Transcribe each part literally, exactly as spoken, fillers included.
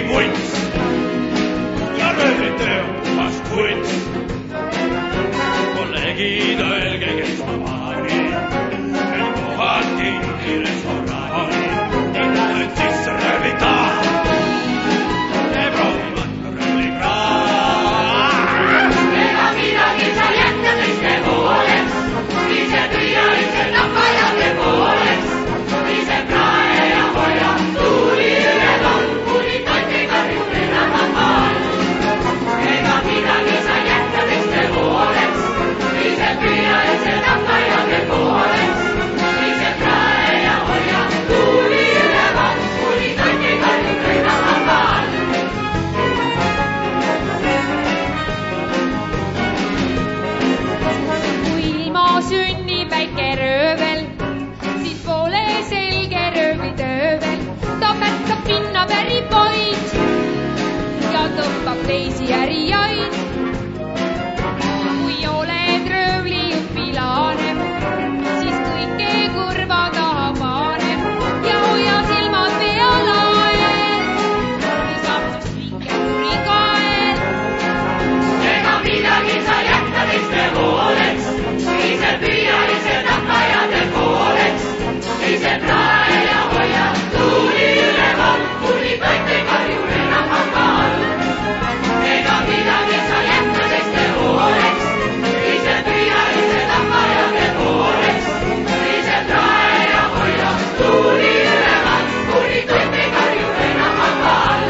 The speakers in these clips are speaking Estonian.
munts ja röövlitöö puhas kunst. Kolleegid, öelge, kes ma paari, meil kohad kinni restoraani, ei nüüd sisse röövlita ja proovimata röövlikraad. Ega midagi sa jätta teiste pooleks, ise püüa ise tapajate pooleks, ise prae ja hoia tuuli üleval, kuni toite karjub enam maal. Ega midagi sa jätta teiste pooleks, ise püüa ise tapajate pooleks, ise prae ja hoia tuuli üleval, kuni toite karjub enam maal. Kui ilma sünnib väike röövel, siis pole selge röövlitöövel. Ta pätkab pinna pärib vaid ja tõmbab teisi ärijaid. Kui oled röövli õpilane, siis kõike kurva taha paneb ja hoia silmad peal ael, kui saab sust vinge kuri kael. Ega midagi sa jätta teiste pooleks, ise püüa ise tapajate pooleks, ise prae ja hoia tuuli üleval, kuni toite karjub enam maal. Ega midagi sa jätta teiste pooleks, ise püüa ise tapajate pooleks, ise prae ja hoia tuuli üleval, kuni toite karjub enam maal.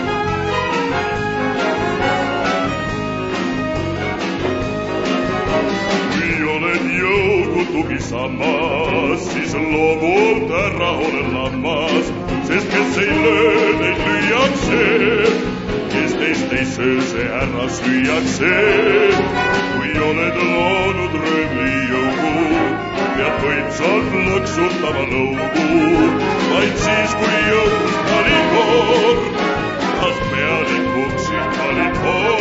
Kui oled jõugu tugisammas, siis loomult ära ole lammas, sest kes ei löö, neid lüüakse, kes teist ei söö, see ära süüakse. Kui oled loonud röövli jõugu, pead võimsalt lõksutama lõugu, vaid siis, kui jõud kalikoor, kas pealikuks siin kalikoor.